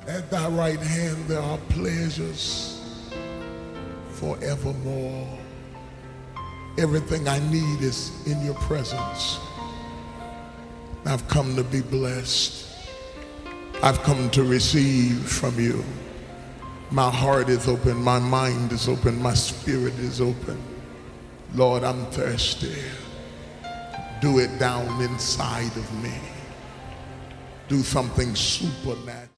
At thy right hand there are pleasures forevermore. Everything I need is in your presence. I've come to be blessed. I've come to receive from you. My heart is open, my mind is open, my spirit is open. Lord, I'm thirsty. Do it down inside of me. Do something supernatural.